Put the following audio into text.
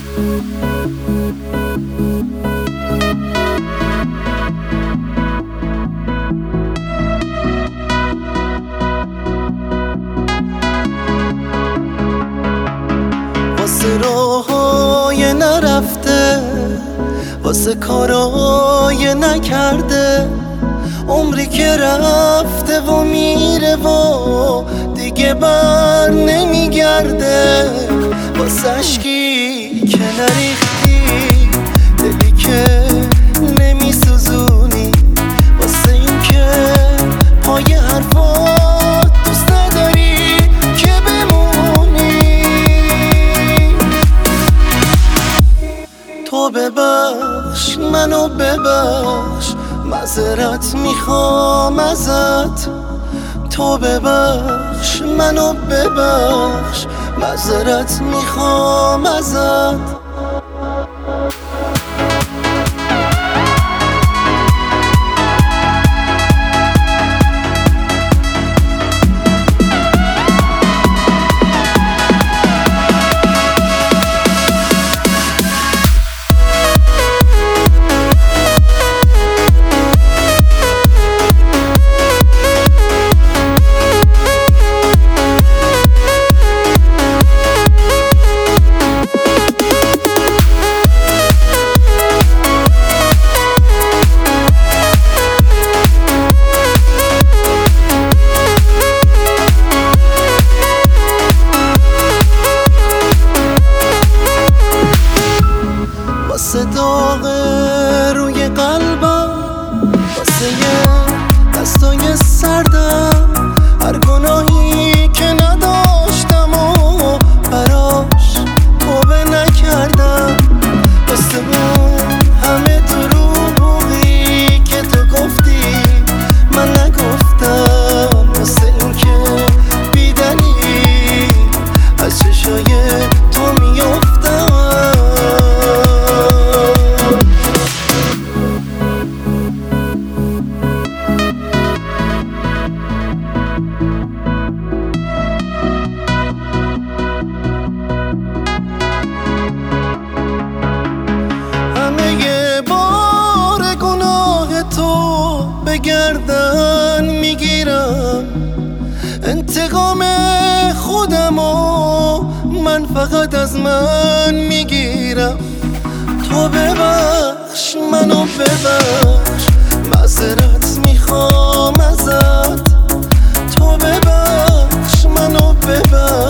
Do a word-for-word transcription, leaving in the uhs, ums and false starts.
واسه راههای نرفته، واسه کارهای نکرده، عمری که رفته و میره و دیگه بر نمیگرده. واسه عشقی که نریختی، دلی که نمیسوزونی، واسه این که پای حرفات دوست نداری که بمونی. تو ببخش منو ببخش، معذرت میخوام ازت. تو ببخش منو ببخش، معذرت میخوام ازت. واسه داغ روی قلبم، واسه یه دستای سردم، هر گناهی که نداشتم و براش توبه نکردم. واسه اون همه دروغی که تو گفتی من نگفتم، واسه این که بیدلیل از چشای تو میافتم. به گردن میگیرم انتقام خودمو، من فقط از من میگیرم. تو ببخش منو ببخش، معذرت میخوام ازت. تو ببخش منو ببخش،